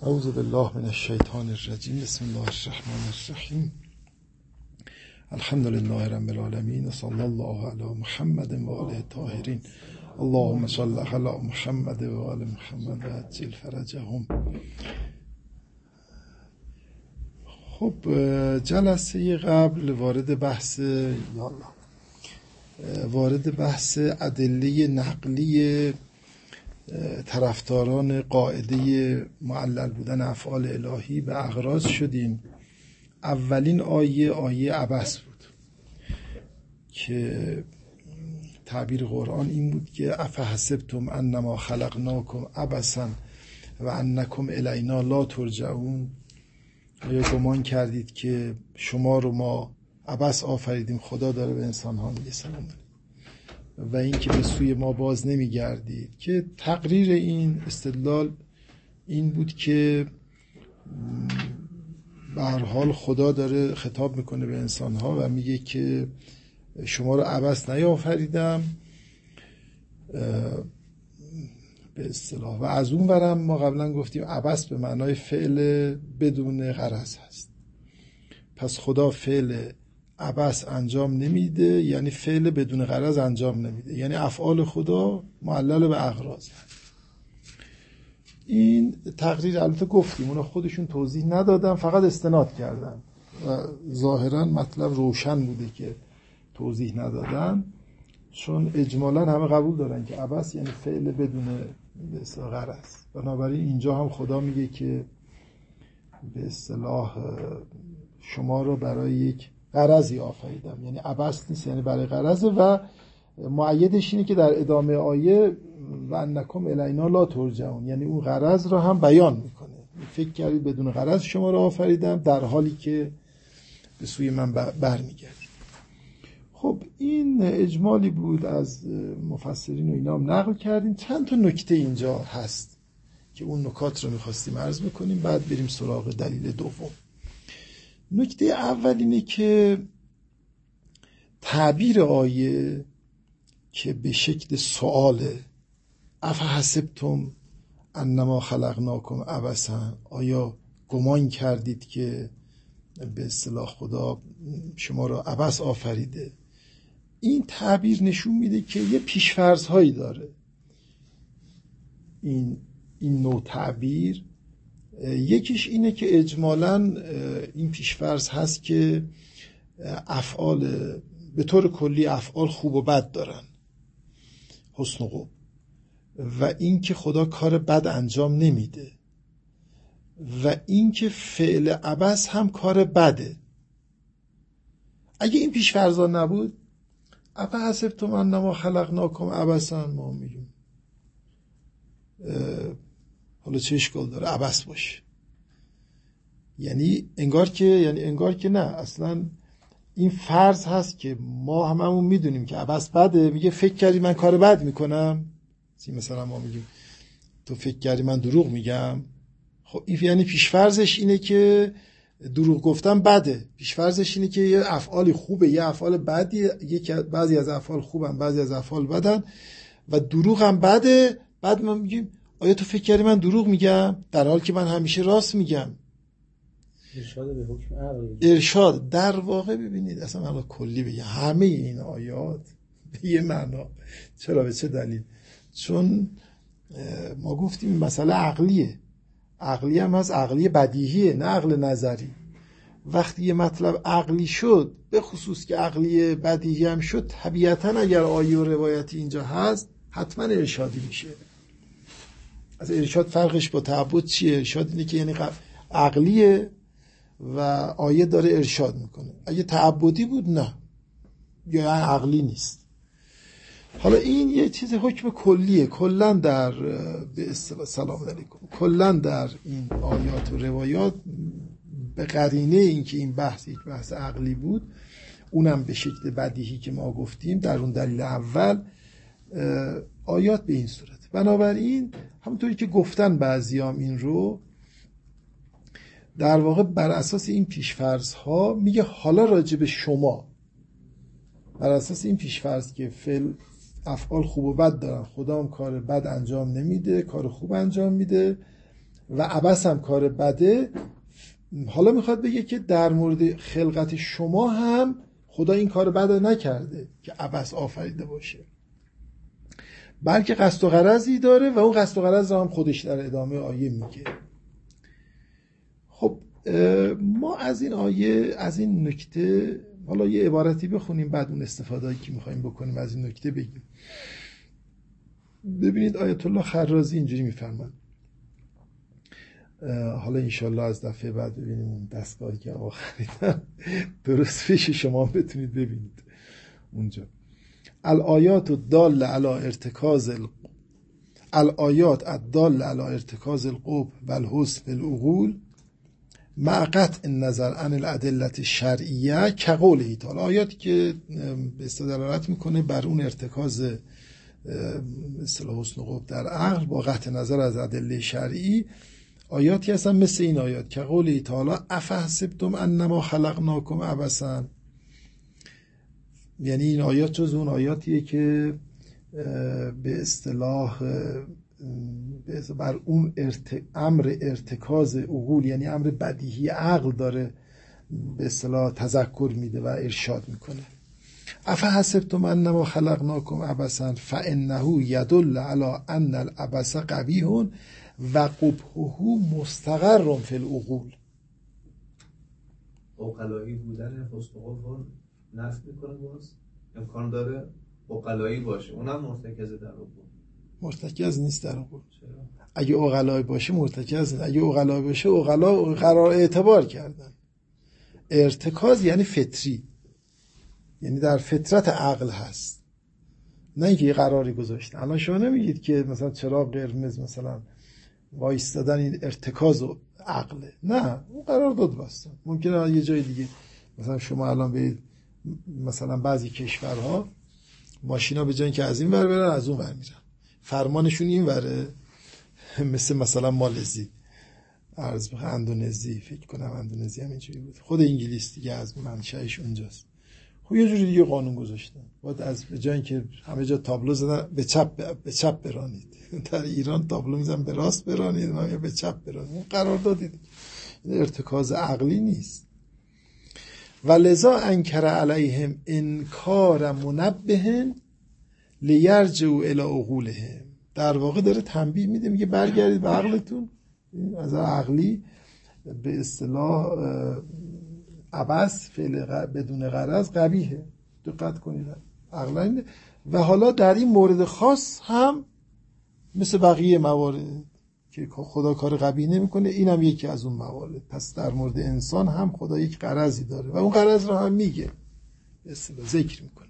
اعوذ بالله من الشیطان الرجیم. بسم الله الرحمن الرحیم. الحمد لله رب العالمین و صلی الله علی محمد و آله الطاهرین. اللهم صل علی محمد و آل محمد و عجل فرجهم. خب جلسه قبل وارد بحث ادله نقلی طرفداران قاعده معلل بودن افعال الهی به اغراض شدیم. اولین آیه عبس بود که تعبیر قرآن این بود که افحسبتم انما خلقناکم عبثا و انکم الینا لا ترجعون. آیا گمان کردید که شما رو ما عبث آفریدیم؟ خدا داره به انسان ها میگه سلام و این که به سوی ما باز نمیگردید، که تقریر این استدلال این بود که به هر حال خدا داره خطاب میکنه به انسان ها و میگه که شما رو عبث نیافریدم به اصطلاح. و از اون ورم ما قبلا گفتیم عبث به معنای فعل بدون غرض هست، پس خدا فعل عبث انجام نمیده، یعنی فعل بدون غرض انجام نمیده، یعنی افعال خدا معلل به اغراض. این تقریر البته گفتیم اونا خودشون توضیح ندادن، فقط استناد کردن و ظاهرا مطلب روشن بوده که توضیح ندادن، چون اجمالا همه قبول دارن که عبث یعنی فعل بدون غرض. بنابراین اینجا هم خدا میگه که به اصطلاح شما رو برای یک غرضی آفریدم، یعنی عبث نیست، یعنی برای غرضه. و مؤیدش اینه که در ادامه آیه و انکم الینا لا ترجعون، یعنی اون غرض رو هم بیان میکنه. فکر کردید بدون غرض شما رو آفریدم در حالی که به سوی من برمیگردید. خب این اجمالی بود از مفسرین و اینا هم نقل کردیم. چند تا نکته اینجا هست که اون نکات رو میخواستیم عرض بکنیم، بعد بریم سراغ دلیل دوم. نکته اول اینه که تعبیر آیه که به شکل سؤاله، افحسبتم انما خلقناکم عبثا، آیا گمان کردید که به اصطلاح خدا شما را عبث آفریده؟ این تعبیر نشون میده که یه پیشفرض هایی داره این نوع تعبیر. یکیش اینه که اجمالاً این پیشفرض هست که افعال به طور کلی افعال خوب و بد دارن، حسن و قبح، و این که خدا کار بد انجام نمیده، و این که فعل عبث هم کار بده. اگه این پیشفرضا نبود، افحسبتم انما خلقناکم عبثا، ما میگیم حالا چه اشکال داره عبث باشه؟ یعنی انگار که نه، اصلا این فرض هست که ما هممون میدونیم که عبث بده. میگه فکر کردی من کار بد میکنم؟ مثلا ما میگیم تو فکر کردی من دروغ میگم؟ خب این یعنی پیشفرضش اینه که دروغ گفتن بده، پیشفرضش اینه که یه افعالی خوبه یه افعال بدی، بعضی از افعال خوبن بعضی از افعال بدن و دروغ هم بده. بعد ما میگیم آیا تو فکر کردی من دروغ میگم؟ در حالی که من همیشه راست میگم. ارشاد به حکم عقل. ارشاد در واقع ببینید اصلا حالا کلی بگم همه این آیات به یه معنا. چرا؟ به چه دلیل؟ چون ما گفتیم این مسئله عقلیه هم هست، عقلی بدیهیه نه عقل نظری. وقتی یه مطلب عقلی شد، به خصوص که عقلی بدیهی هم شد، طبیعتاً اگر آیه و روایتی اینجا هست حتما ارشادی میشه. از ارشاد فرقش با تعبد چیه؟ ارشاد اینه که یعنی عقلیه و آیه داره ارشاد میکنه. اگه تعبدی بود نه، یا عقلی نیست. حالا این یه چیز حکم کلیه، کلن در سلام علیکم، کلن در این آیات و روایات به قرینه این که این بحث یک بحث عقلی بود، اونم به شکل بدیهی که ما گفتیم در اون دلیل اول، آیات به این صورت. بنابراین همونطوری که گفتن بعضیام این رو، در واقع بر اساس این پیشفرض ها میگه حالا راجع به شما، بر اساس این پیشفرض که افعال خوب و بد دارن، خدا هم کار بد انجام نمیده، کار خوب انجام میده، و عبس هم کار بده، حالا میخواد بگه که در مورد خلقت شما هم خدا این کار بد نکرده که عبس آفریده باشه، بلکه قصد و غرضی داره و اون قصد و غرض رو هم خودش در ادامه آیه میگه. خب ما از این آیه، از این نکته، حالا یه عبارتی بخونیم بعد اون استفاده‌ای که میخوایم بکنیم از این نکته بگیم. ببینید آیت الله خرازی اینجوری میفرماد، حالا انشالله از دفعه بعد ببینیم اون دستگاهی که آخریدن درست پیش شما بتونید ببینید اونجا. الآیات الداله علی ارتکاز القبح و الحسن فی العقول مع قطع النظر عن الادله الشرعیه کقوله تعالی، آیاتی که به استدلالت میکنه بر اون ارتکاز مثل حسن و قبح در عقل با قطع نظر از ادله شرعی، آیاتی هستن مثل این آیات که قوله تعالی افحسبتم انما خلقناکم عبثا. یعنی این آیات جز اون آیاتیه که به اصطلاح بر اون امر ارتکاز عقول، یعنی امر بدیهی عقل داره به اصطلاح تذکر میده و ارشاد میکنه. افحسبتم انما خلقناکم عبثا فانه یدل علی ان العبث قبیح و قبحه مستقر فی العقول. عقلایی بودن حسن و قبح نفی میکنه، باز امکان داره عقلایی باشه، اونم مرتکز در عقول. مرتکز نیست در عقول. اگه عقلایی باشه مرتکز نیست. اگه عقلایی باشه عقلا قرار اعتبار کردن. ارتکاز یعنی فطری، یعنی در فطرت عقل هست، نه اینکه یه قراری گذاشتن. الان شما نمیگید که مثلا چراغ قرمز مثلا وایستادن این ارتکاز و عقله، نه، اون قرار داد بستن. ممکنه یه جای دیگه مثلا شما الان برید مثلا بعضی کشورها ماشینا به جای اینکه از این ور برن از اون ور میرن، فرمانشون این وره، مثلا مالزی، اندونزی، فکر کنم اندونزی هم اینجوری بود، خود انگلیس دیگه از منشأش اونجاست. خب یه جوری دیگه قانون گذاشتن، باید از به جای اینکه همه جا تابلو زدن به چپ برانید، در ایران تابلو میزنن به راست برانید، ما به چپ برانید. قرار دادید این ارتکاز عقلی نیست. ولذا انکر علیهم انکار منبه لیرجعوا الی عقولهم. در واقع داره تنبیه میده، میگه برگردید به عقلتون. از عقلی به اصطلاح عبث فعل بدون غرض قبیحه، دقت کنید عقلا. و حالا در این مورد خاص هم مثل بقیه موارد که خدا کار قبیح نمیکنه، اینم یکی از اون موارد. پس در مورد انسان هم خدا یک غرضی داره و اون غرض رو هم میگه، اصطلاح ذکر میکنه.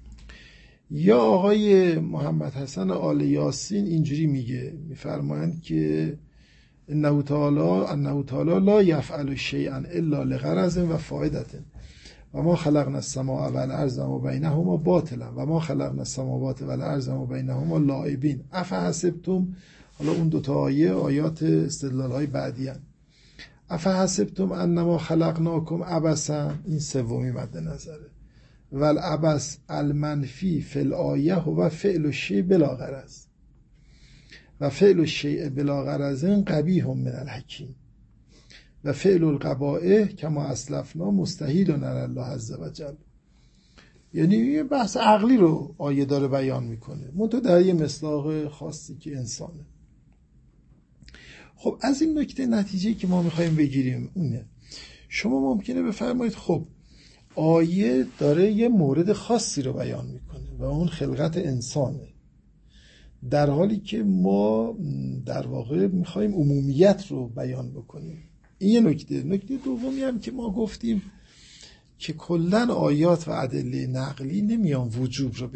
یا آقای محمد حسن آل یاسین اینجوری میگه، میفرمایند که انه تعالی لا یفعل شیئا الا لغرض و فائدة و ما خلقنا السماء والارض و بینهما باطلا و ما خلقنا السماوات والارض و بینهما لاعبین افحسبتم. حالا اون دو تا آیات استدلال های بعدی هستند. افحسبتم انما خلقناکم عبثا، این سومی مد نظره. والعبث المنفی فی الآیه و فعل الشیء بلا غرض و فعل الشیء بلا غرض قبیح من الحکیم و فعل القبائح کما اسلفنا مستحیل علی الله عز و جل. یعنی یه بحث عقلی رو آیه داره بیان میکنه، منتها در یه مصداق خاصی که انسانه. خب از این نکته نتیجه‌ای که ما میخوایم بگیریم اونه، شما ممکنه بفرمایید خب آیه داره یه مورد خاصی رو بیان میکنه و اون خلقت انسانه، در حالی که ما در واقع میخوایم عمومیت رو بیان بکنیم. این یه نکته. نکته دومی هم که ما گفتیم که کلن آیات و ادله نقلی نمیان وجوب رو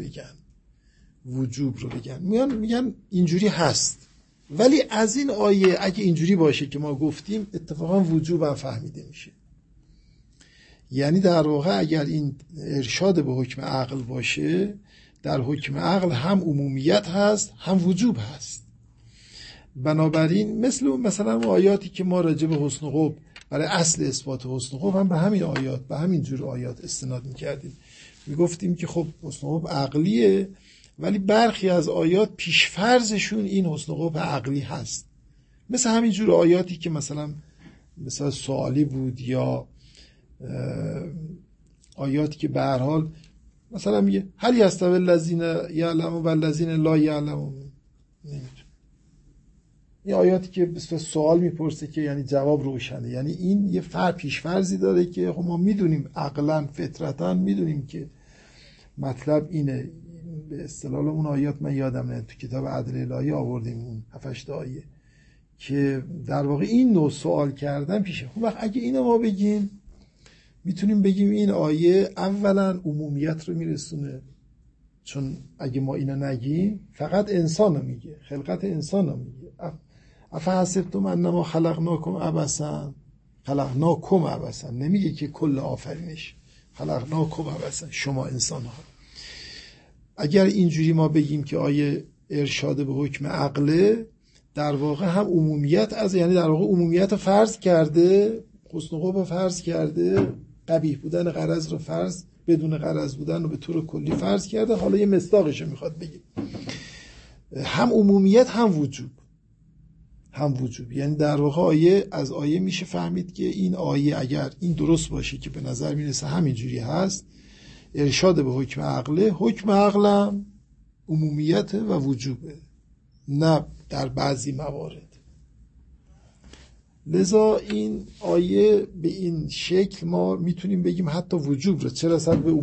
بگن، میگن اینجوری هست. ولی از این آیه اگه اینجوری باشه که ما گفتیم، اتفاقا وجوب هم فهمیده میشه. یعنی در واقع اگر این ارشاد به حکم عقل باشه، در حکم عقل هم عمومیت هست هم وجوب هست. بنابراین مثلا آیاتی که ما راجع به حسن و قبح برای اصل اثبات حسن و قبح هم به همین آیات، به همین جور آیات استناد می‌کردیم. میگفتیم که خب حسن و قبح عقلیه، ولی برخی از آیات پیشفرضشون این حسن و قبح عقلی هست. مثل همین جور آیاتی که مثلا سوالی بود یا آیاتی که به هر حال مثلا میگه هل یستوی الذین یعلمون و الذین لا یعلمون. این آیاتی که به سوال میپرسه که یعنی جواب روشنه، یعنی این یه پیشفرضی داره که خب ما میدونیم عقلا فطرتا میدونیم که مطلب اینه. به اصطلاح اون آیات من یادم نمیاد تو کتاب عدل الهی آوردیم اون 7-8 آیه که در واقع این نوع سوال کردن پیشه. خب وقت اگه اینو ما بگیم میتونیم بگیم این آیه اولا عمومیت رو میرسونه، چون اگه ما اینو نگیم فقط انسان رو میگه، خلقت انسان رو میگه. افحسبتم انما خلقناکم عبثا، نمیگه که کل آفرینش، خلقناکم عبثا، شما انسان ها. اگر اینجوری ما بگیم که آیه ارشاد به حکم عقله، در واقع هم عمومیت یعنی در واقع عمومیت رو فرض کرده، حسن قبح رو فرض کرده، قبیح بودن غرض رو فرض، بدون غرض بودن رو به طور کلی فرض کرده. حالا یه مصداقش رو میخواد بگیم، هم عمومیت هم وجوب. یعنی در واقع از آیه میشه فهمید که این آیه اگر این درست باشه که به نظر میرسه همینجوری هست، ارشاد به حکم عقله، حکم عقلم عمومیت و وجوبه، نه در بعضی موارد. لذا این آیه به این شکل ما میتونیم بگیم حتی وجوب رو، چه رسد به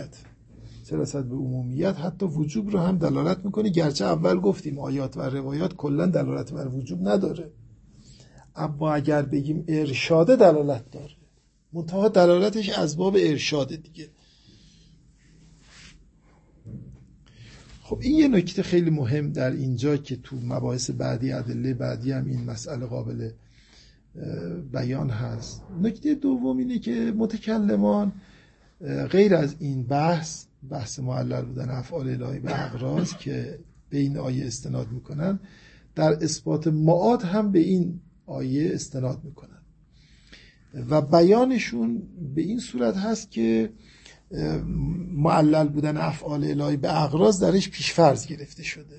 عمومیت حتی وجوب رو هم دلالت میکنه. گرچه اول گفتیم آیات و روایات کلا دلالت بر وجوب نداره، اما اگر بگیم ارشاده دلالت داره، منتها دلالتش از باب ارشاده دیگه. خب این یه نکته خیلی مهم در اینجا که تو مباحث بعدی، ادله بعدی هم این مسئله قابل بیان هست. نکته دوم اینه که متکلمان غیر از این بحث معلل بودن افعال الهی به اغراض که به این آیه استناد میکنن، در اثبات معاد هم به این آیه استناد میکنن و بیانشون به این صورت هست که معلل بودن افعال الهی به اغراض درش پیشفرض گرفته شده.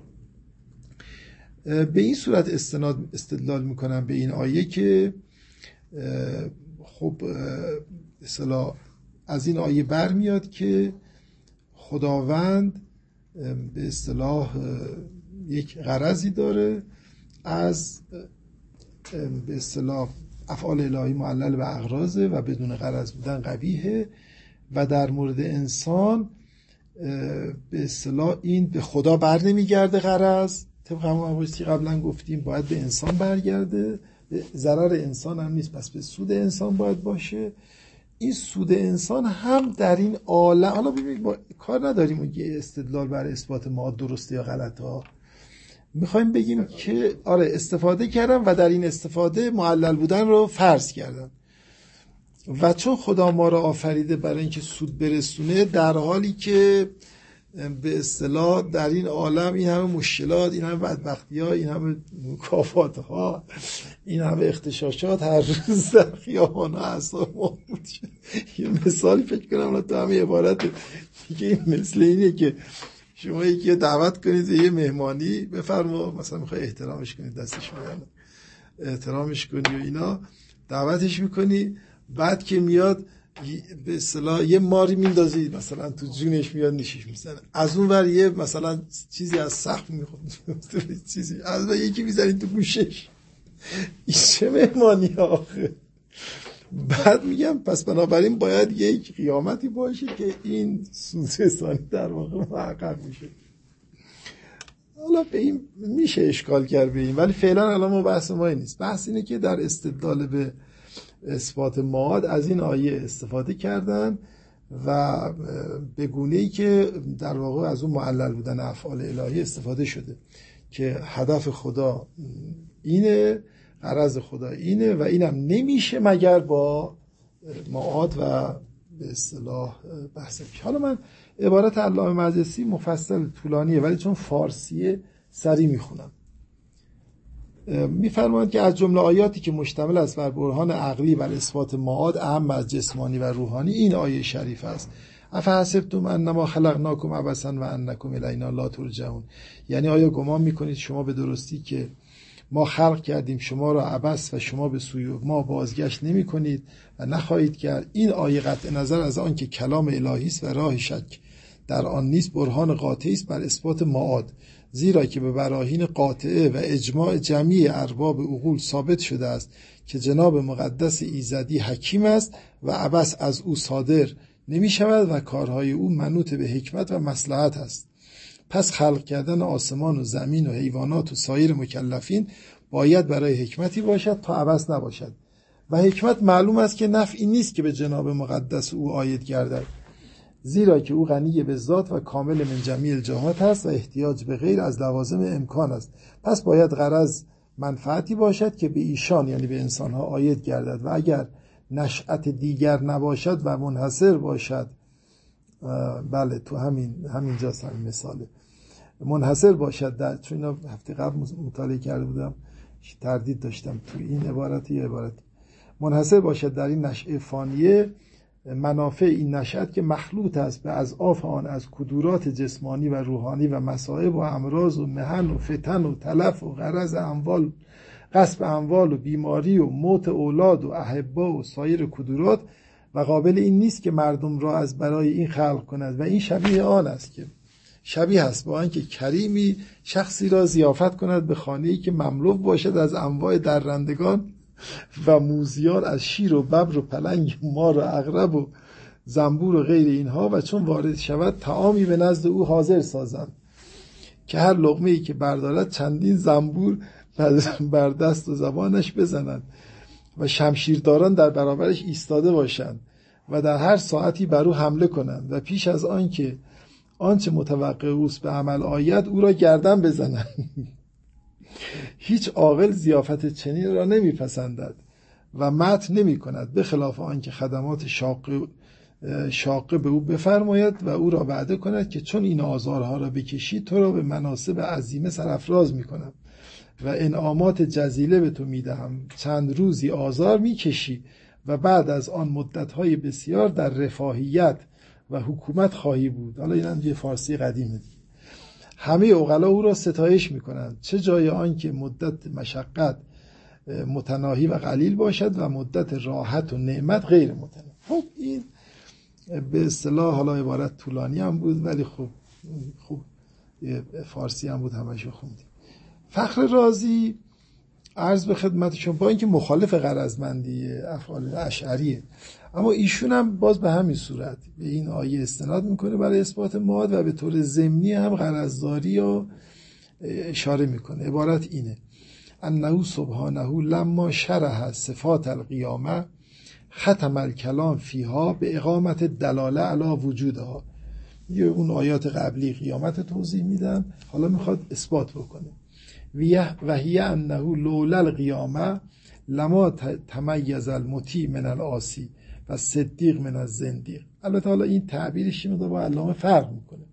به این صورت استدلال میکنن به این آیه که خب اصطلاح از این آیه برمیاد که خداوند به اصطلاح یک غرضی داره از به اصطلاح افعال الهی معلل به اغراضه و بدون غرض بودن قبیحه، و در مورد انسان به اصطلاح این به خدا بر نمیگرده غرض، طبق همون مباحثی که قبلا گفتیم باید به انسان برگرده، به ضرر انسان هم نیست، پس به سود انسان باید باشه. این سود انسان هم در این عالم، حالا ببینید با کار نداریم اگه استدلال بر اثبات معاد درسته یا غلطه ها، میخوایم بگیم که آره استفاده کردن و در این استفاده معلل بودن رو فرض کردن، و چون خدا ما را آفریده برای اینکه سود برسونه، در حالی که به اصطلاح در این عالم این همه مشکلات، این همه بدبختی‌ها، این همه مکافات‌ها، این همه اختشاشات هر روز در خیابان‌ها اعصاب ما بود. یه مثالی فکر کنم تو همه عبارت دیگه، این مثل اینه که شما یکی دعوت کنید یه مهمانی، بفرما مثلا میخوای احترامش کنید، دستش میاد احترامش کنی و اینا، دعوتش میکنی، بعد که میاد به اصطلاح یه ماری میندازی مثلا تو جونش، میاد نیشش میزنه، از اون ور یه مثلا چیزی از سقف میخواد چیزی از اون یکی میزنی تو گوشش. این چه مهمانی آخه؟ بعد میگم پس بنابراین باید یک قیامتی باشه که این سوزستانی در واقع محقق میشه. حالا به این میشه اشکال کرد به این، ولی فعلا الان ما بحث ما این نیست. بحث اینه که در استدلال به اثبات معاد از این آیه استفاده کردن و به گونه‌ای که در واقع از اون معلل بودن افعال الهی استفاده شده که هدف خدا اینه، غرض خدا اینه و اینم نمیشه مگر با معاد و به اصطلاح بحث. حالا من عبارت علامه مجلسی مفصل طولانیه، ولی چون فارسیه سریع میخونم. میفرمایند که از جمله آیاتی که مشتمل است بر برهان عقلی و اثبات معاد اهم از جسمانی و روحانی این آیه شریف است: افحسبتم انما خلقناکم عبثا و انکم الینا لا ترجعون. یعنی آیا گمان میکنید شما به درستی که ما خلق کردیم شما را عبث و شما به سوی ما بازگشت نمی کنید و نخواهید کرد. این آیه قطع نظر از آن که کلام الهی است و راه شک در آن نیست برهان قاطعی است بر اثبات معاد، زیرا که به براهین قاطعه و اجماع جمعی ارباب عقول ثابت شده است که جناب مقدس ایزدی حکیم است و عبث از او صادر نمی شود و کارهای او منوط به حکمت و مصلحت است. پس خلق کردن آسمان و زمین و حیوانات و سایر مکلفین باید برای حکمتی باشد تا عبث نباشد و حکمت معلوم است که نفعی نیست که به جناب مقدس او عاید گردد، زیرا که او غنی به ذات و کامل من جمیع الجهات است و احتیاج به غیر از لوازم امکان است. پس باید غرض منفعتی باشد که به ایشان یعنی به انسانها عاید گردد و اگر نشأت دیگر نباشد و منحصر باشد، بله تو همینجاست همین مثاله، منحصر باشد در، چون اینا هفته قبل مطالعه کرده بودم تردید داشتم تو این عبارتی یا عبارتی، منحصر باشد در این نشأه فانیه منافع این نشأت که مخلوط است به اضعاف آن از کدورات جسمانی و روحانی و مصائب و امراض و محن و فتن و تلف و غرض اموال، غصب اموال و بیماری و موت اولاد و احبا و سایر کدورات و قابل این نیست که مردم را از برای این خلق کند و این شبیه آن است که شبیه است با آنکه کریمی شخصی را ضیافت کند به خانه‌ای که مملو باشد از انواع درندگان و موذیان از شیر و ببر و پلنگ و مار و عقرب و زنبور و غیر اینها و چون وارد شود طعامی به نزد او حاضر سازند که هر لقمه‌ای که بردارد چندین زنبور بر دست و زبانش بزنند و شمشیرداران در برابرش ایستاده باشند و در هر ساعتی بر او حمله کنند و پیش از آن که آنچه متوقع اوست به عمل آید او را گردن بزنند. هیچ عاقل ضیافت چنین را نمیپسندد و مطع نمی کند، به خلاف آنکه خدمات شاقه به او بفرماید و او را وعده کند که چون این آزارها را بکشی تو را به مناصب عظیمه سرافراز می کنم و انعامات جزیله به تو می دهم، چند روزی آزار می کشی و بعد از آن مدتهای بسیار در رفاهیت و حکومت خواهی بود. حالا این هم یه فارسی قدیمه. همه عقلا او را ستایش می کنند، چه جای آن که مدت مشقت متناهی و قلیل باشد و مدت راحت و نعمت غیر متناهی. خب این به اصطلاح حالا عبارت طولانی هم بود ولی خوب فارسی هم بود، همشو خوندیم. فخر رازی عرض به خدمتشون با اینکه مخالف غرضمندی افعال اشعریه، اما ایشون هم باز به همین صورت به این آیه استناد میکنه برای اثبات معاد و به طور ضمنی هم غرضداری رو اشاره میکنه. عبارت اینه: انه سبحانه لما شرح صفات القیامه ختم الکلام فیها به اقامت دلاله علی وجودها. یه اون آیات قبلی قیامت توضیح میدن، حالا میخواد اثبات بکنه. و هی انه لولا القیامه لما تمیز المطیع من العاصی و صدیق من الزندیق. البته حالا این تعبیرش میاد با علامه فرق میکنه.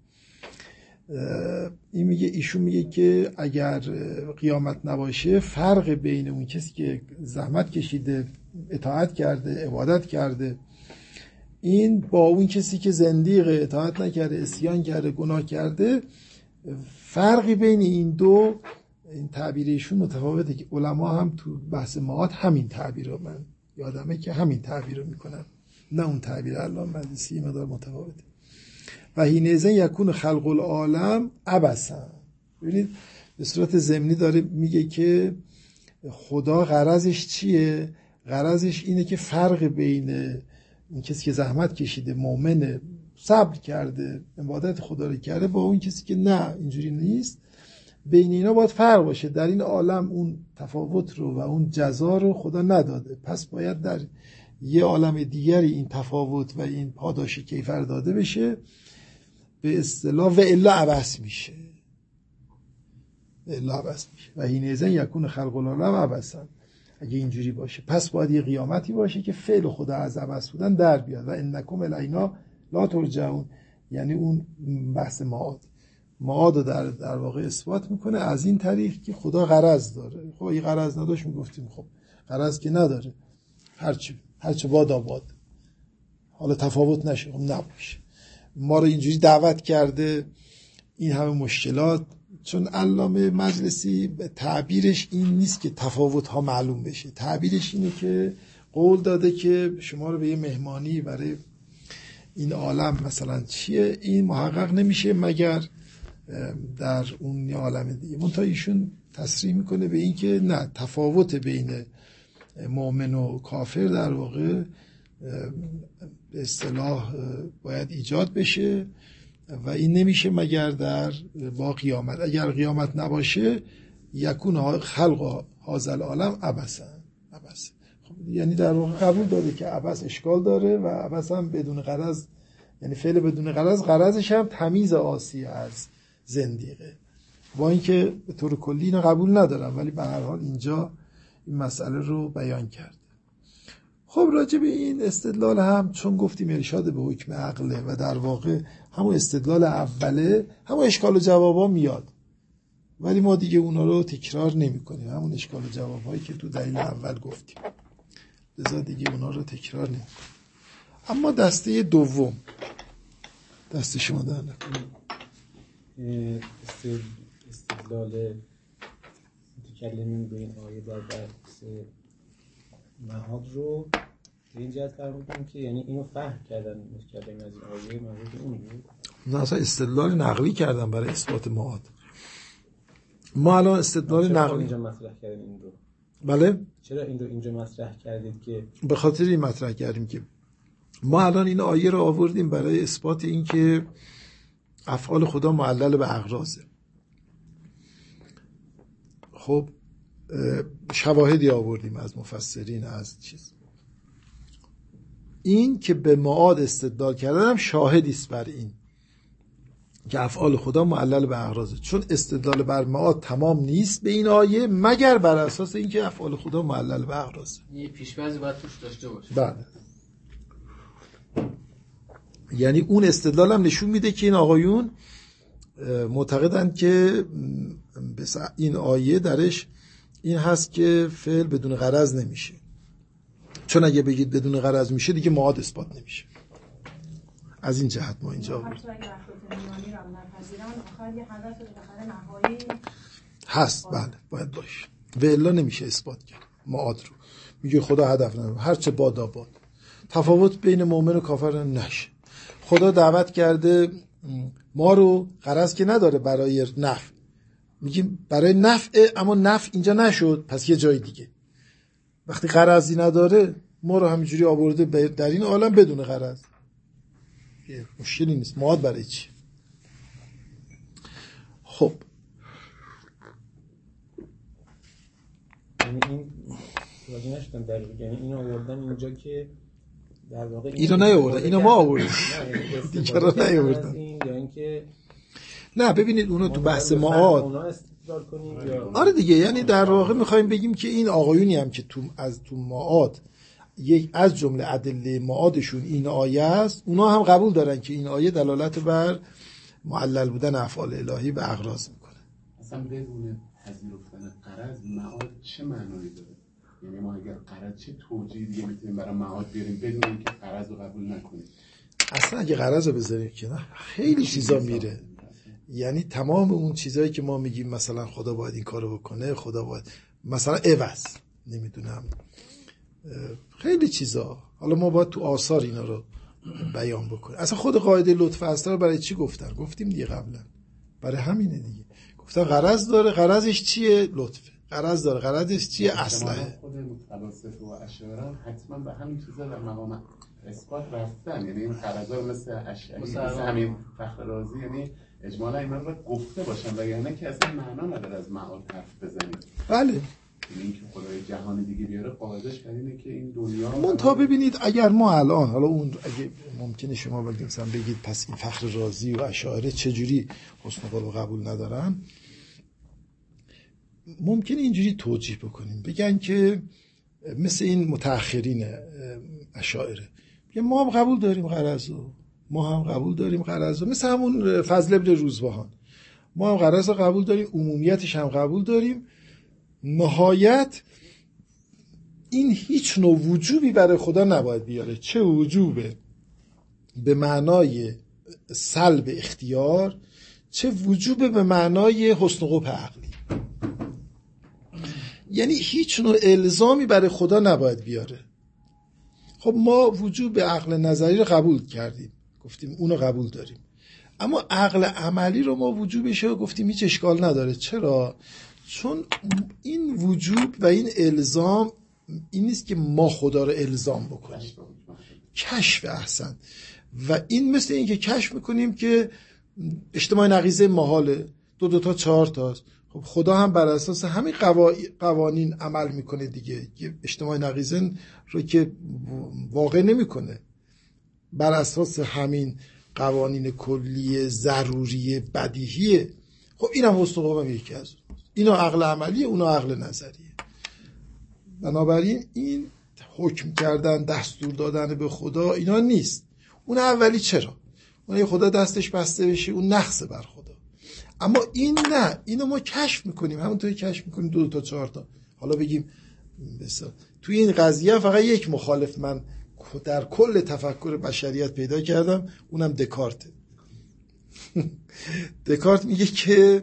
این ایشون میگه که اگر قیامت نباشه فرق بین اون کسی که زحمت کشیده اطاعت کرده عبادت کرده این با اون کسی که زندیق اطاعت نکرده اسیان کرده گناه کرده، فرقی بین این دو، این تعبیرشون متفاوته که علما هم تو بحث معاد همین تعبیر رو، من یادمه که همین تعبیر رو میکنن، نه اون تعبیر علامه مجلسی مقدار متفاوته. و حینئذ یکون خلق العالم عبثا. ببینید به صورت ضمنی داره میگه که خدا غرضش چیه؟ غرضش اینه که فرق بین این کسی که زحمت کشیده مؤمنه صبر کرده عبادت خدا رو کرده با اون کسی که نه اینجوری نیست، بین اینا باید فرق باشه. در این عالم اون تفاوت رو و اون جزا رو خدا نداده، پس باید در یه عالم دیگری این تفاوت و این پاداش کیفر داده بشه به اصطلاح، و الا عبث میشه. و حینئذ یکون خلق العالم عبثا. اگه اینجوری باشه پس باید یه قیامتی باشه که فعل خدا از عبث بودن در بیاد. و انکم الینا لا ترجعون، یعنی اون بحث معاد رو در واقع اثبات میکنه از این طریق که خدا غرض داره. خب این غرض نداشت میگفتیم خب غرض که نداره، هرچه باد حالا تفاوت نشه، خب نباشه. ما رو اینجوری دعوت کرده، این همه مشکلات چون علامه مجلسی تعبیرش این نیست که تفاوت ها معلوم بشه، تعبیرش اینه که قول داده که شما رو به یه مهمانی برای این عالم مثلا چیه، این محقق نمیشه مگر در اون عالم دیگه. منتها ایشون تصریح میکنه به این که نه، تفاوت بین مؤمن و کافر در واقع به اصطلاح باید ایجاد بشه و این نمیشه مگر با قیامت. اگر قیامت نباشه یکون خلق هذا العالم عبثا. خب یعنی در واقع قبول داره که عبث اشکال داره و عبث هم بدون غرض، یعنی فعل بدون غرض، غرضش هم تمیز عاصی از زندیقه. با اینکه به طور کلی اینو قبول ندارم ولی به هر حال اینجا این مسئله رو بیان کرد. خب راجع به این استدلال هم چون گفتیم ارشاد به حکم عقله و در واقع همون استدلال اوله، همون اشکال و جوابا میاد ولی ما دیگه اونا رو تکرار نمی کنیم، همون اشکال و جوابایی که تو دلیل اول گفتیم لذا دیگه اونا رو تکرار نمی کنیم. اما دسته دوم، دست شما در نکنیم، استدلال متکلمین به این آیه در بحث معاد رو به این جهت فرمودیم که یعنی اینو فهم کردن متکلمین از این آیه مربوط به اون بود. نه اصلا استدلال نقلی کردن برای اثبات معاد. ما الان استدلال نقلی اینجا مطرح کردیم این رو. بله؟ چرا این رو اینجا مطرح کردید؟ که به خاطر این مطرح کردیم که ما الان این آیه رو آوردیم برای اثبات این که افعال خدا معلل به اغراضه. خب شواهدی آوردیم از مفسرین، از چیز، این که به معاد استدلال کردن هم شاهدی است بر این که افعال خدا معلل به اغراضه، چون استدلال بر معاد تمام نیست به این آیه مگر بر اساس اینکه افعال خدا معلل به اغراضه. یه پیش‌فرضی باید توش داشته باشه. بله. یعنی اون استدلال هم نشون میده که این آقایون معتقدند که این آیه درش این هست که فعل بدون غرض نمیشه، چون اگه بگید بدون غرض میشه دیگه معاد اثبات نمیشه. از این جهت ما اینجا هست. بله باید باشه و الا نمیشه اثبات کرد معاد رو. میگه خدا هدف نداره، هرچه باد آباد، تفاوت بین مؤمن و کافر نشه. خدا دعوت کرده ما رو، غرض که نداره برای نفع، میگیم برای نفع، اما نفع اینجا نشد پس یه جای دیگه. وقتی غرضی نداره ما رو همینجوری آورده در این عالم بدون غرض، مشکلی نیست. معاد برای چی؟ خب یعنی این واجه نشدن در یعنی این آوردن اینجا که در واقع اینو نیاوردن، اینو ما آوردیم دیگه رو نیاوردن. یا اینکه نه ببینید اونو تو بحث معاد آره دیگه، یعنی در واقع میخوایم بگیم که این آقایونی هم که تو معاد یک از جمله ادله معادشون این آیه است، اونا هم قبول دارن که این آیه دلالت بر معلل بودن افعال الهی به اغراض میکنه. اصلا بدون پذیرفتن غرض معاد چه معنایی داره؟ یعنی ما اگر غرض چه توجیه دیگه میتونیم برای معاد بیاریم بدون اینکه غرض رو قبول نکنیم؟ اصلا اگه غرض رو بذاریم که نه خیلی چیزا میره. یعنی تمام اون چیزایی که ما میگیم مثلا خدا باید این کارو بکنه، خدا باید مثلا عوض، نمیدونم خیلی چیزا، حالا ما باید تو آثار اینا رو بیان بکنیم. اصلا خود قاعده لطف اصلا برای چی گفتن؟ گفتیم دیگه قبلا برای همینه دیگه. گفتن غرض داره، غرضش چیه؟ لطفه. غرض داره، غرضش چیه؟ اصله. خود متفلسفه و اشاعره حتما به همین چیزا در مقام اثبات رفتن، یعنی این غرضا مثل اشعری مثل همین فخر رازی، یعنی اجمالا اینا رو گفته باشن وگرنه که اصلا معنا نداره از معاد حرف بزنیم. بله این که خدای جهان دیگه بیاره قاعدش اینه که این دنیا منتها ببینید اگر ما الان حالا اون اگه ممکنه شما مثلا بگید پس این فخر رازی و اشاعره چجوری حسن قول قبول ندارن، ممکنه اینجوری توجیه بکنیم، بگن که مثل این متأخرین اشاعره ما هم قبول داریم غرضو، ما هم قبول داریم غرضو، مثل همون فضل ابن روزبهان ما هم غرض قبول داریم، عمومیتش هم قبول داریم، نهایت این هیچ نوع وجوبی برای خدا نباید بیاره. چه وجوبه به معنای سلب اختیار، چه وجوب به معنای حسن و قبح عقلی. یعنی هیچ نوع الزامی برای خدا نباید بیاره. خب ما وجوب عقل نظری رو قبول کردیم، گفتیم اونو قبول داریم، اما عقل عملی رو ما وجوبش رو گفتیم هیچ اشکال نداره. چرا؟ چون این وجوب و این الزام این نیست که ما خدا رو الزام بکنیم، کشف احسن. و این مثل این که کشف میکنیم که اجتماع نقیضه محاله، 2 تا 4 تاست. خب خدا هم بر اساس همین قوانین عمل میکنه دیگه، که اجتماع نقیضه رو که واقع نمیکنه، بر اساس همین قوانین کلی ضروری بدیهیه. خب اینم حسن و قبح یکی از اینا، عقل عملیه، اونا عقل نظریه. بنابراین این حکم کردن، دستور دادن به خدا اینا نیست. اون اولی چرا؟ اون خدا دستش بسته بشه اون نقصه بر خدا. اما این نه، اینو ما کشف میکنیم، همونطوری کشف میکنیم 2 تا 4 تا. حالا بگیم مثلا توی این قضیه فقط یک مخالف من در کل تفکر بشریت پیدا کردم، اونم دکارته. دکارت میگه که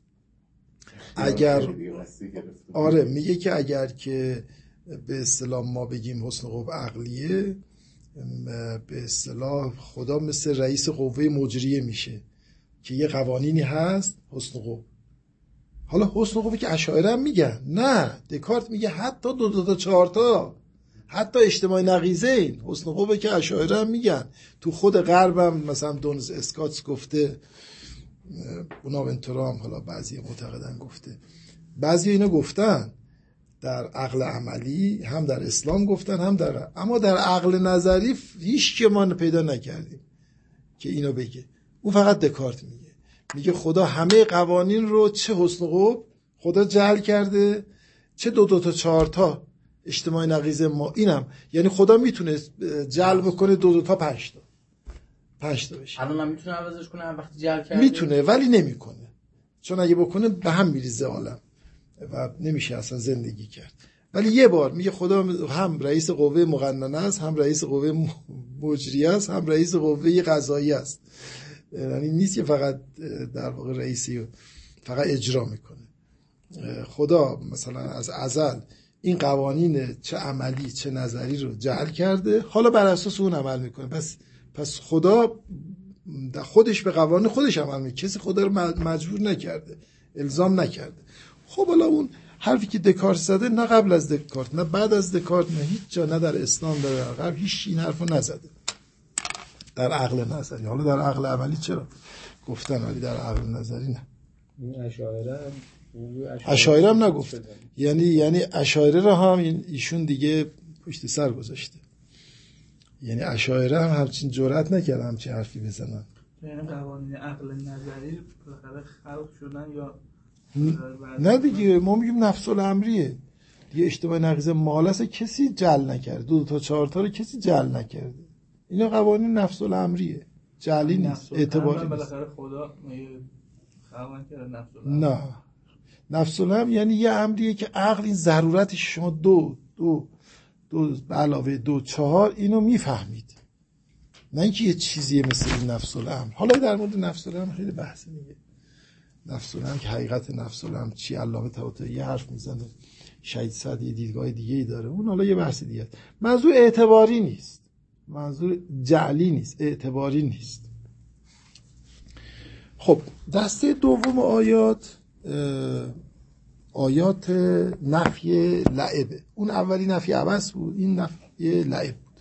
اگر میگه که اگر که به اصطلاح ما بگیم حسن و قبح عقلیه، به اصطلاح خدا مثل رئیس قوه مجریه میشه که یه قوانینی هست حسن و قبح. حالا حسن و قبحی که اشاعره هم میگن، نه، دکارت میگه حتی 2 تا 4 تا، حتی اجتماع نقیضین حسن و قبحی که اشاعره هم میگن. تو خود غرب هم مثلا دونز اسکاتس گفته، بوناونتورا هم حالا بعضی معتقدن گفته، بعضی اینا گفتن در عقل عملی، هم در اسلام گفتن هم در، اما در عقل نظری هیچ که ما پیدا نکردیم که اینو بگه. اون فقط دکارت میگه خدا همه قوانین رو چه حسن و قبح خدا جعل کرده، چه 2 تا 4 تا اجتماع نقیض ما. اینم یعنی خدا میتونه جعل بکنه 2 تا 5 تا بشه. الان میتونه عوضش کنه وقتی جعل کرده؟ میتونه ولی نمیکنه، چون اگه بکنه به هم میریزه عالم و نمیشه اصلا زندگی کرد. ولی یه بار میگه خدا هم رئیس قوه مقننه است، هم رئیس قوه مجریه است، هم رئیس قوه قضایی است. یعنی نیست که فقط در واقع رئیسی فقط اجرا میکنه. خدا مثلا از ازل این قوانین چه عملی چه نظری رو جعل کرده، حالا بر اساس اون عمل میکنه. پس خدا خودش به قوانین خودش عمل میکنه، کسی خدا رو مجبور نکرده، الزام نکرده. خب حالا اون حرفی که دکارت زده، نه قبل از دکارت نه بعد از دکارت، نه هیچ جا، نه در اسلام نه در غرب هیچ این حرفو نزده در عقل نظری. حالا در عقل عملی چرا گفتن ولی در عقل نظری نه. اشاعره هم نگفت. یعنی اشاعره را هم ایشون دیگه پشت سر گذاشته. یعنی اشاعره هم همچین جرأت نکردن همچین حرفی بزنن. یعنی قوانین عقل نظری بالاخره خلق شدن یا نه دیگه، ما میگیم نفس الامریه دیگه. اجتماع نقیض مالس کسی جعل نکرد، 2 تا 4 تا رو کسی جعل نکرده. اینا قوانین نفس الامریه، جعلی نیست، اعتباری نیست. بالاخره خدا خلق کرده نفس الامر. نه، نفس الامر یعنی یه امریه که عقل این ضرورتش شما 2 به علاوه 2 4 اینو میفهمید، نه اینکه یه چیزیه مثل نفس الامر. حالا در مورد نفس الامر خیلی بحث میگه. نفس الامر که حقیقت نفس الامر چی، علامه طباطبایی یه حرف میزنه، شهید سعدی یه دیدگاه دیگه‌ای داره، اون حالا یه بحث دیگه است. منظور اعتباری نیست، منظور جعلی نیست، اعتباری نیست. خب دسته دوم آیات نفی لعبه. اون اولی نفی عبث بود، این نفی لعب بود.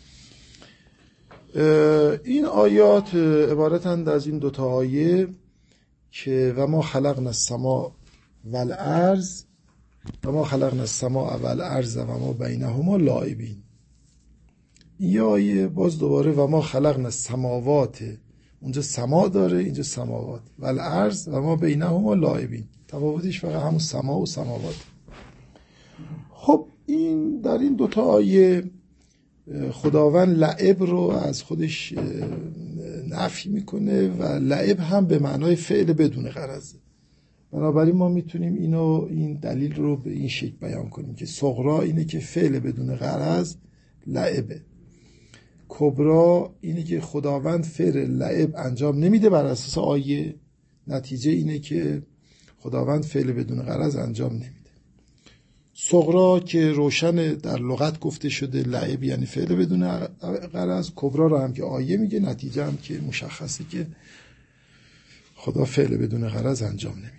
این آیات عبارتند از این 2 تا آیه که و ما خلقنا السماء والارض و ما خلقنا السماء والارض و ما بینهما لاعبین. این آیه باز دوباره و ما خلقنا السماوات، اونجا سما داره اینجا سماوات، والارض و ما بینهما لاعبین، تفاوتش فقط همون سما و سماوات. خب این در این 2 تا آیه خداوند لعب رو از خودش نفی میکنه و لعب هم به معنای فعل بدون غرض. بنابراین ما میتونیم این دلیل رو به این شکل بیان کنیم که صغرا اینه که فعل بدون غرض لعبه، کبرا اینه که خداوند فعل لعب انجام نمیده بر اساس آیه، نتیجه اینه که خداوند فعل بدون غرض انجام نمیده. صغرا که روشن در لغت گفته شده لعب یعنی فعل بدون غرض، کبرا رو هم که آیه میگه، نتیجه هم که مشخصه که خدا فعل بدون غرض انجام نمیده.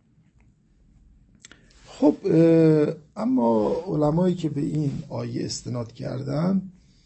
خب اما علمایی که به این آیه استناد کردن،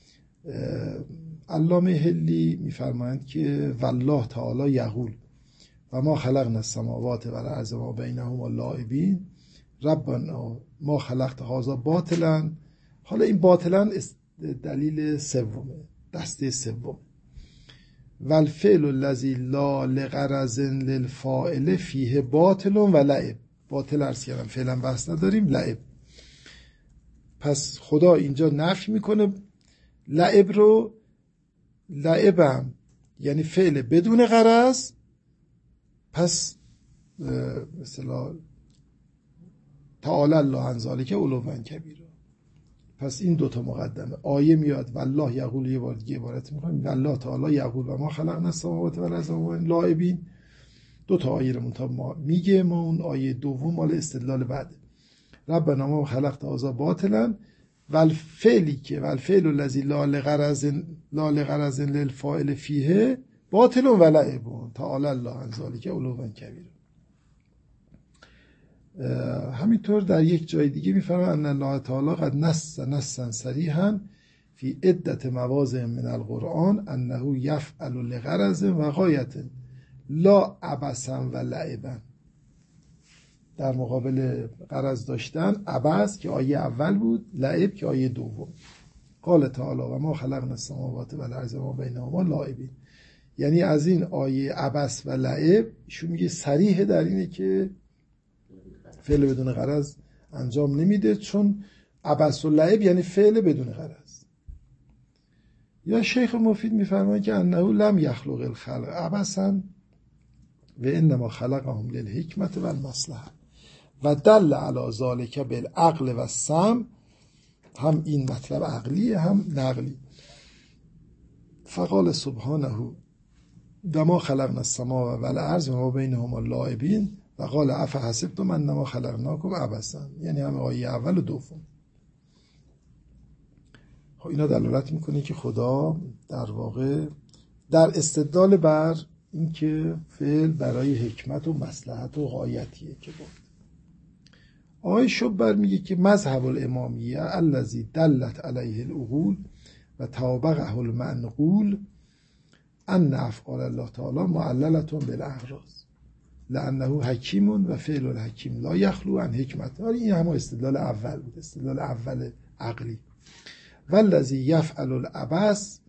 علامه هلی میفرمایند که والله تعالی یقول و ما خلقنا السماوات والارض و ما بینهما لاعبین ربنا ما خلقت هذا باطلا. حالا این باطلا دلیل سومه، دسته سوم. والفعل الذی لا لغرض للفاعل فیه باطل و لعب. باطل عرض کردم، فعلا بحث نداریم، لعب. پس خدا اینجا نفی میکنه لعب رو. لعبم یعنی فعل بدون غرض، پس مثلا تعالی الله عن ذلک علوا کبیرا. پس این دوتا مقدمه. آیه میاد والله یقول، یه بار دیگه عبارت میکنیم والله تعالی یقول و ما خلقنا السماوات والارض و ما لاعبین. دوتا آیه رو ما میگه، ما اون آیه دوم مال استدلال بعد. ربنا ما خلقت هذا باطلا والفعلی که والفعل الذی لا لغرض للفاعل فیه باطل و لعب تعالی الله عن ذلک علوا کبیرا. همینطور در یک جای دیگه میفرماید ان الله تعالی قد نصا صریحا فی عدت مواضع من القرآن انه یفعل لغرض و غایة لا عبثا و لعبا. در مقابل غرض داشتن عبث که آیه اول بود، لعب که آیه دوم. قال تعالی و ما خلقنا السماوات والارض و ما بینهما لاعبین. یعنی از این آیه عبث و لعب ایشون میگه صریح در اینه که فعل بدون غرض انجام نمیده، چون عبث و لعب یعنی فعل بدون غرض. یا شیخ مفید میفرماید که انه لم یخلق الخلق عبثا و انما خلقهم للحکمت و المصلحه و دل علی ذلک بالعقل و السمع. هم این مطلب عقلیه هم نقلی. فقال سبحانه و ما خلقنا السماء والارض و ما بینهما لاعبین و قال افحسبتم انما خلقناکم عبثا. یعنی هم آیه اول و دوم. خب اینا دلالت میکنه که خدا در واقع در استدلال بر اینکه فعل برای حکمت و مصلحت و غایتیه که بود. آقای شبر میگه که مذهب الامامیه الذی دلت علیه العقول و طابقه المنقول ان افعال الله تعالی معللة بالاغراض لانه حکیم و فعل الحکیم لا یخلو عن حکمت. این هم استدلال اول بود، استدلال اول عقلی. والذی یفعل العبث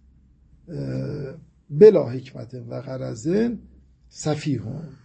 بلا حکمت و غرض سفیه.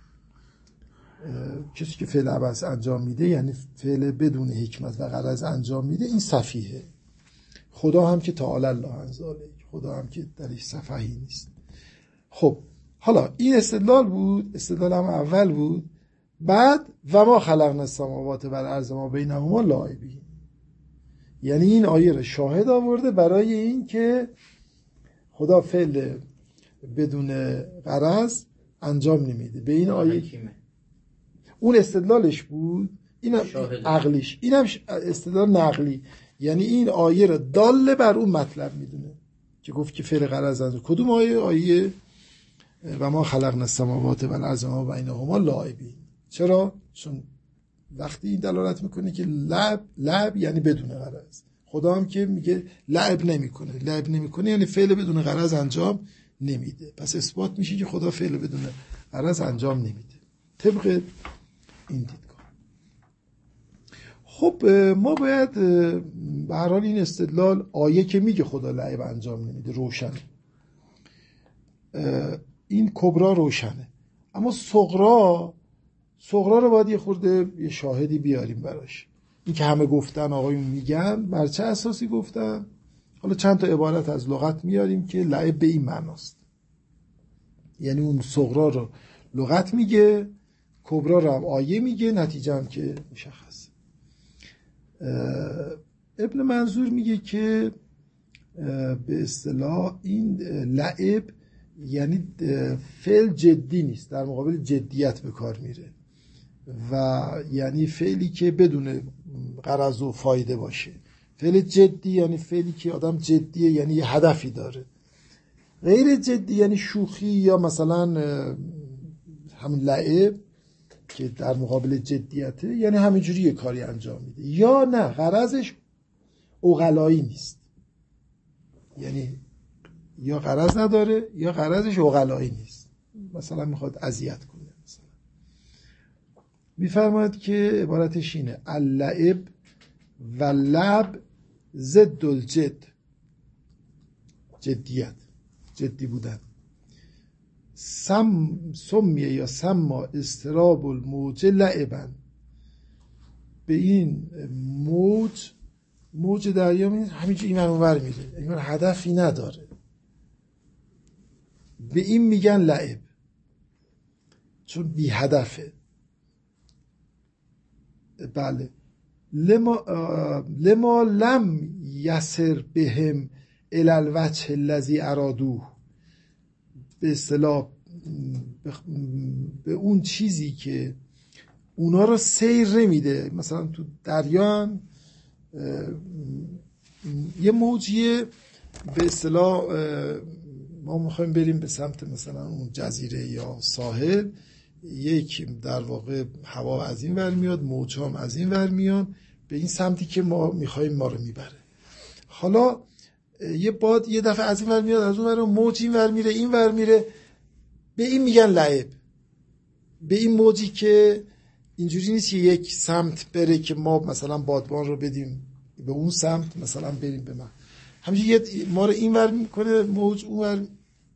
کسی که فعل عبث انجام میده یعنی فعل بدون حکمت و غرض انجام میده، این سفیهه. خدا هم که تعالی الله عن ذلک، خدا هم که درش سفاهی نیست. خب حالا این استدلال بود، استدلال هم اول بود. بعد و ما خلقنا السماوات والارض ما بینهما لاعبین، یعنی این آیه رو شاهد آورده برای این که خدا فعل بدون غرض انجام نمیده. به این آیه اون استدلالش بود، این عقلیش، این هم استدلال نقلی. یعنی این آیه رو داله بر اون مطلب میدونه که گفت که فعل غرض انجام. کدوم آیه؟ آیه و ما خلقنا السماوات والارض و ما بینهما لاعبین. چرا؟ چون وقتی این دلالت میکنه که لعب یعنی بدون غرض. خدا هم که میگه لعب نمیکنه یعنی فعل بدون غرض انجام نمیده. پس اثبات میشه که خدا فعل بدون غرض انجام نمیده طبق این دیدگاه. خب ما باید به هر حال این استدلال، آیه که میگه خدا لعب انجام نمیده روشنه، این کبرا روشنه. اما صغرا رو باید یه خورده یه شاهدی بیاریم براش. این که همه گفتن، آقایون میگن، بر چه اساسی گفتن؟ حالا چند تا عبارت از لغت میاریم که لعب به این معناست. یعنی اون صغرا رو لغت میگه، کبرا رو هم آیه میگه، نتیجه هم که مشخصه. ابن منظور میگه که به اصطلاح این لعب یعنی فعل جدی نیست، در مقابل جدیت به کار میره و یعنی فعلی که بدون غرض و فایده باشه. فعل جدی یعنی فعلی که آدم جدیه، یعنی یه هدفی داره. غیر جدی یعنی شوخی یا مثلا همین لعب که در مقابل جدیته، یعنی همینجوری یه کاری انجام میده، یا نه غرضش عقلایی نیست، یعنی یا غرض نداره یا غرضش عقلایی نیست، مثلا میخواد اذیت کنه. مثلا میفرماید که عبارتش اینه: اللعب و لعب ضد الجد، جدیت، جدی بودن. سمیه یا سما استراب الموج لعبن، به این موج دریا همینجوری این اونور میره، انگار هدفی نداره، به این میگن لعب چون بی هدفه. بله. لما لم یسر بهم الی الوجه الذی ارادوه، به اصطلاح به اون چیزی که اونا رو سیر نمیده. مثلا تو دریا هم یه موجیه، به اصطلاح ما میخوایم بریم به سمت مثلا اون جزیره یا ساحل، یک در واقع هوا از این ور میاد، موج هم از این ور میان به این سمتی که ما میخوایم ما رو میبره. حالا یه باد یه دفعه از این ور میاد، از اون ور موج این ور میره، این ور میره، به این میگن لعب. به این موجی که اینجوری نیست که یک سمت بره که ما مثلا بادبان رو بدیم به اون سمت، مثلا بریم به من، همینجوری ما رو این ور میکنه، موج اون ور.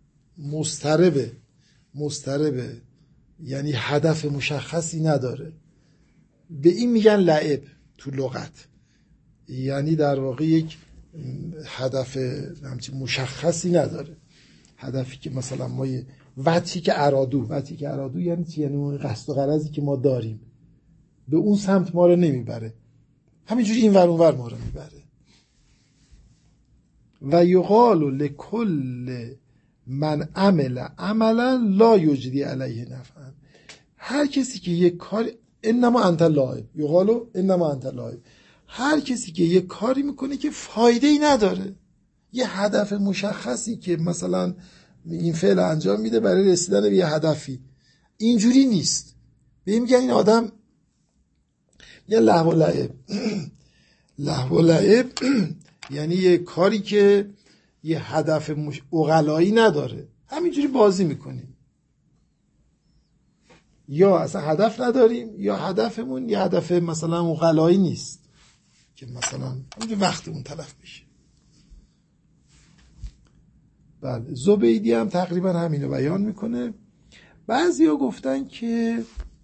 مضطربه یعنی هدف مشخصی نداره، به این میگن لعب تو لغت، یعنی در واقع یک هدف همچین مشخصی نداره، هدفی که مثلا ما وجهی که ارادو یعنی چی؟ یعنی اون قصد و غرضی که ما داریم به اون سمت ما رو نمیبره، همینجوری این ور اون ور ما رو میبره. و یقال لکل من عمل عملا لا یجری علیه نفعا، هر کسی که یک کار، انما انت لاعب، یقالو انما انت لاعب، هر کسی که یک کاری میکنه که فایده‌ای نداره، یه هدف مشخصی که مثلا این فعل انجام میده برای رسیدن به یه هدفی، اینجوری نیست، به این میگن این آدم یه لهو و لعب یعنی یه کاری که یه هدف عقلایی نداره، همینجوری بازی میکنیم، یا اصلا هدف نداریم یا هدفمون یه هدف مثلا عقلایی نیست که مثلا همینجوری وقتمون تلف بشه. بله. زبیدی هم تقریبا همینو بیان میکنه. بعضیا گفتن که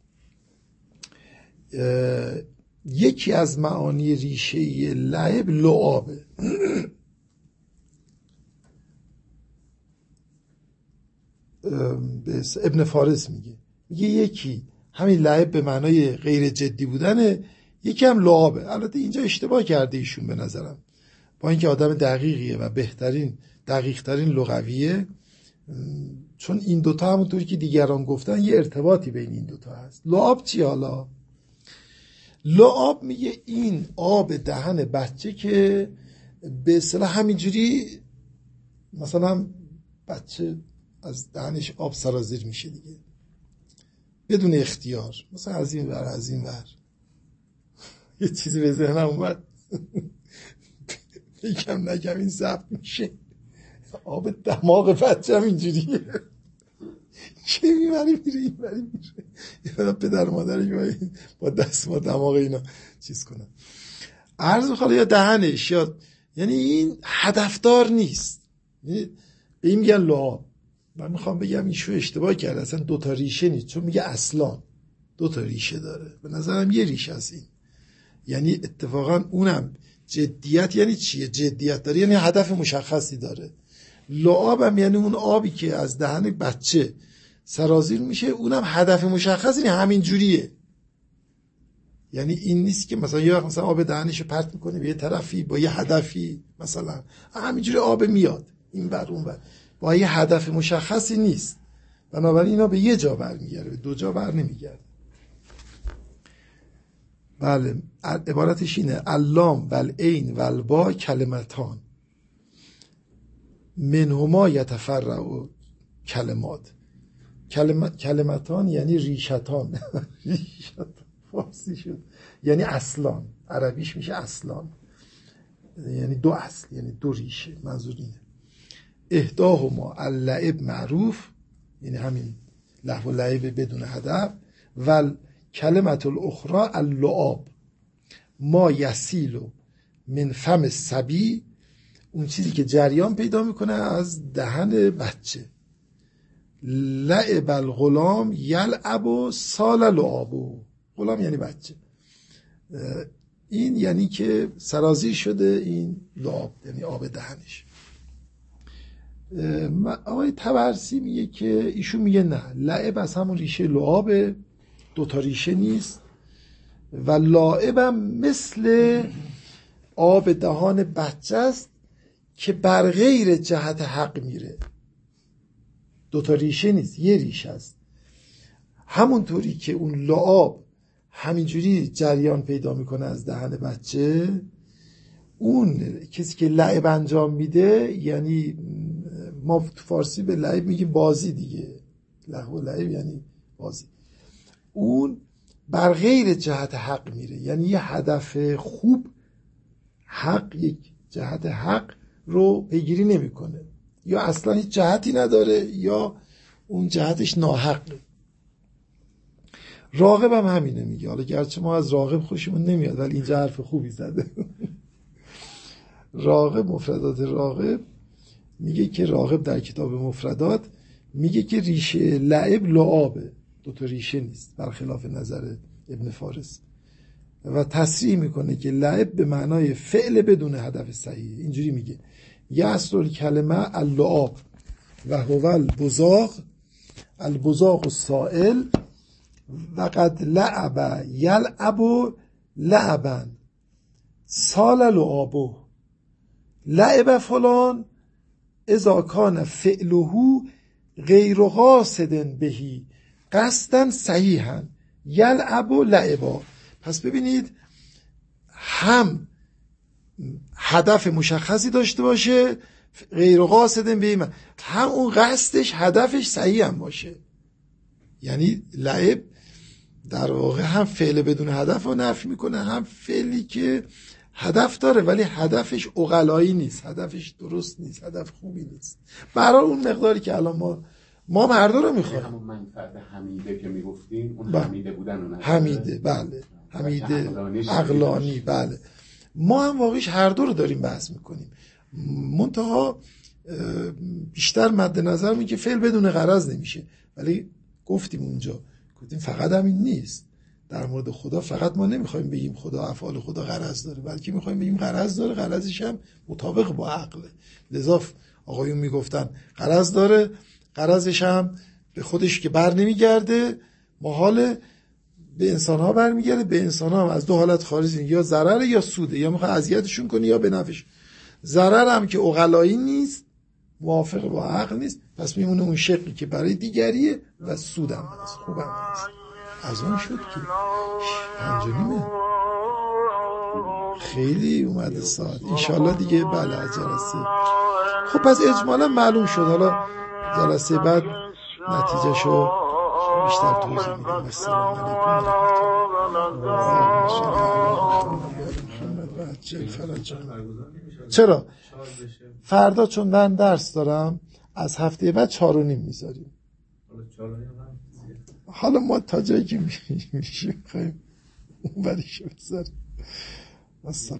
یکی از معانی ریشه لعب لعابه. ابن فارس میگه یکی همین لعب به معنای غیر جدی بودنه، یکی هم لعابه. البته اینجا اشتباه کرده ایشون به نظرم، با اینکه آدم دقیقیه و دقیق‌ترین لغویه، چون این دوتا همونطوری که دیگران گفتن یه ارتباطی بین این دوتا هست. لعاب چی حالا؟ لعاب میگه این آب دهن بچه که به اصطلاح همینجوری مثلا بچه از دهنش آب سرازیر میشه دیگه بدون اختیار، مثلا از این ور یه چیزی به ذهنم اومد یکم نکم این ضبط میشه، آب دماغ بچه هم اینجوریه چه میبری میره این بری میره، یه پدر مادرش با دست با دماغ اینا چیز کنن عرض خاله یا دهنش، یا یعنی این هدفدار نیست، به این میگن لعاب. من میخوام بگم ایشو اشتباه کرده، اصلا دوتا ریشه نیست، چون میگه اصلا دوتا ریشه داره، به نظرم یه ریشه از این، یعنی اتفاقا اونم جدیت. یعنی چیه جدیت داره؟ یعنی هدف مشخصی داره. لعاب هم یعنی اون آبی که از دهن بچه سرازیر میشه، اونم هدف مشخصی نیست، همین جوریه. یعنی این نیست که مثلا یا مثلا آب دهنشو پرت میکنه به یه طرفی با یه هدفی، مثلا همینجوری آب میاد این بر اون بر با یه هدف مشخصی نیست، بنابراین اینا به یه جا برمیگرده، به دو جا بر نمیگرده. بله، عبارتش اینه: اللام و العین و البا کلمتان منهما یتفرع کلمات. کلمتان یعنی ریشتان فارسی شد یعنی اصلان، عربیش میشه اصلان، یعنی دو اصل، یعنی دو ریشه. منظور اینه احداهما اللعب معروف، یعنی همین لهو و لعب بدون هدف، و کلمت الاخرى اللعاب ما یسیل من فم الصبی، اون چیزی که جریان پیدا میکنه از دهن بچه. لعب الغلام یلعب سال لعابو، غلام یعنی بچه، این یعنی که سرازیر شده این لعاب، یعنی آب دهنش. آقای طبرسی میگه که ایشون میگه نه، لعب از همون ریشه لعابه، دوتا ریشه نیست، و لعبم مثل آب دهان بچه است که بر غیر جهت حق میره، دوتا ریشه نیست، یه ریشه است. همونطوری که اون لعاب همینجوری جریان پیدا میکنه از دهن بچه، اون کسی که لعب انجام میده، یعنی ما تو فارسی به لعب میگیم بازی دیگه، لهو و لعب یعنی بازی، اون بر غیر جهت حق میره، یعنی یه هدف خوب، حق، یک جهت حق رو پیگیری نمیکنه، یا اصلا هیچ جهتی نداره یا اون جهتش ناحقه. راغب هم همینه میگه، حالا گرچه ما از راغب خوشمون نمیاد ولی اینجا حرف خوبی زده. راغب، مفردات راغب میگه که راغب در کتاب مفردات میگه که ریشه لعب لعابه، دوتا ریشه نیست، برخلاف نظر ابن فارس، و تصریح میکنه که لعب به معنای فعل بدون هدف صحیح. اینجوری میگه یصل الکلمه اللعاب و هو البزاق السائل و قد لعب یلعب لعبا سال لعابه لعب فلان اذا کان فعله غیر قاصد بهی قصدا صحیحا یلعب لعبا. پس ببینید، هم هدف مشخصی داشته باشه غیر قاصد بهی، هم اون قصدش هدفش صحیح هم باشه. یعنی لعب در واقع هم فعل بدون هدف رو نفی میکنه، هم فعلی که هدف داره ولی هدفش عقلایی نیست، هدفش درست نیست، هدف خوبی نیست. برای اون مقداری که الان ما مردا رو میخوایم، همون منفعت حمیده که میگفتیم، اون حمیده بودن اون حمیده، بله، حمیده عقلانی، بله، ما هم واقعیش هر دو رو داریم بحث میکنیم، منتها بیشتر مد نظر میگه فعل بدون غرض نمیشه. ولی گفتیم اونجا، گفتیم فقط همین نیست، در مورد خدا فقط ما نمیخوایم بگیم خدا افعال خدا غرض داره، بلکه میخوایم بگیم غرض داره، غرضش هم مطابق با عقله. لذا آقایون میگفتن غرض داره، غرضش هم به خودش که بر نمیگرده، محال به انسان ها برمیگرده، به انسان ها هم از دو حالت خارج، یا ضرر یا سوده، یا میخواد اذیتشون کنه یا به نفعش. ضرر هم که عقلایی نیست، موافق با عقل نیست، پس میمونه اون شقی که برای دیگریه، و سودم هست، خوبم هست. از اون شد که 5:30 خیلی اومده ساعت، انشالله دیگه بله از جلسه. خب پس اجمالا معلوم شد، حالا جلسه بعد نتیجه شو بیشتر توضیح میدیم. السلام علیکم و رحمت الله. چرا؟ فردا چون من درس دارم، از هفته بعد 4:30 میذاریم. حالا ما تا جایی که میشیم خواهیم اون بریشو بذاریم.